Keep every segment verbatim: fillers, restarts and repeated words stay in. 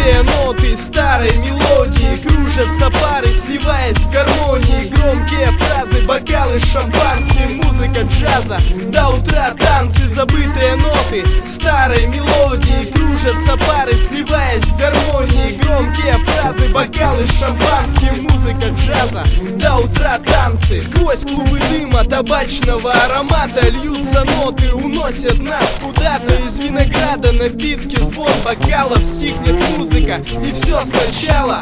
Подзабытые ноты старой мелодии, кружатся пары, сливаясь в гармонии. Громкие фразы, бокалы с шампанским, музыка джаза, до утра танцы. Забытые ноты старой мелодии, кружатся пары, сливаясь в гармонии. Громкие фразы, бокалы с шампанским, музыка джаза, до утра танцы. Сквозь клубы дыма табачного аромата льются ноты, уносят нас куда-то. Из винограда напитки, звон бокалов, стихнет музыка, и все сначала.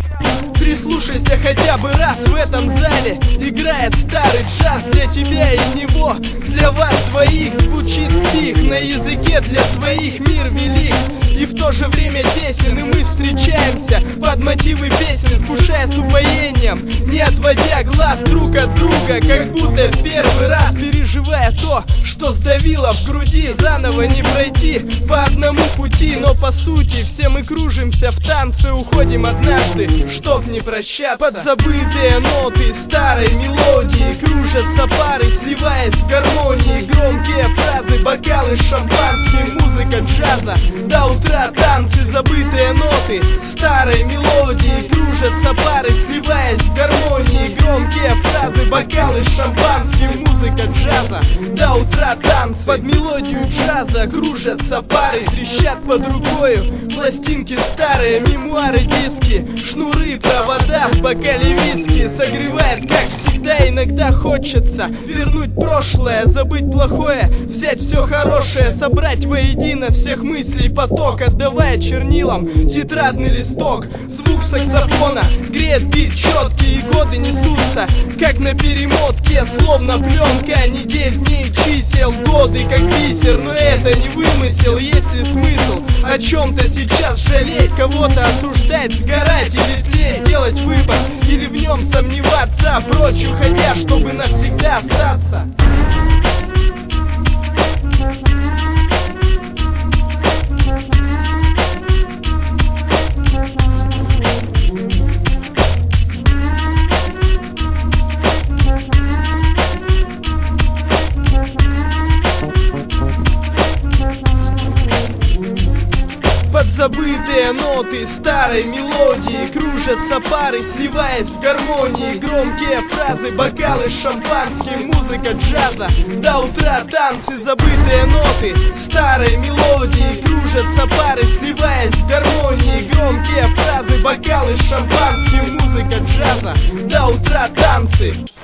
Прислушайся хотя бы раз, в этом зале играет старый джаз. Для тебя и него, для вас двоих звучит стих на языке для своих мир велик и в то же время тесен. И мы встречаемся под мотивы песен, вкушая с упоением, не отводя глаз друг от друга, как будто в первый раз, переживая то, что сдавило в груди. Заново не пройти по одному пути, но по сути все мы кружимся в танце, уходим однажды, чтоб не прощаться. Подзабытые ноты старой мелодии, кружатся пары, сливаясь в гармонии. Громкие фразы, бокалы с шампанским, музыка джаза, до утра танцы. Забытые ноты старой мелодии, кружатся пары, сливаясь в гармонии. Громкие фразы, бокалы с шампанским, музыка джаза, до утра танцы. Под мелодию джаза кружатся пары, трещат под рукою пластинки старые, мемуары, диски, шнуры, провода в бокале виски. Согревает, как всегда, иногда хочется вернуть прошлое, забыть плохое, взять все хорошее, собрать воедино всех мыслей поток, отдавая чернилам тетрадный листок. Звук саксофона греет бит четкий, и годы несутся, как на перемотке, словно пленка. Недель, дней, чисел, годы, как бисер, но это не вымысел. Есть ли смысл о чем-то сейчас жалеть, кого-то осуждать, сгорать или тлеть, делать выбор или в нем сомневаться, прочь уходя, чтобы навсегда остаться? Подзабытые ноты старой мелодии, кружатся пары, сливаясь в гармонии. Громкие фразы, бокалы с шампанским, музыка джаза, до утра танцы. Забытые ноты старой мелодии, кружатся пары, сливаясь в гармонии. Громкие фразы, бокалы с шампанским, музыка джаза, до утра танцы.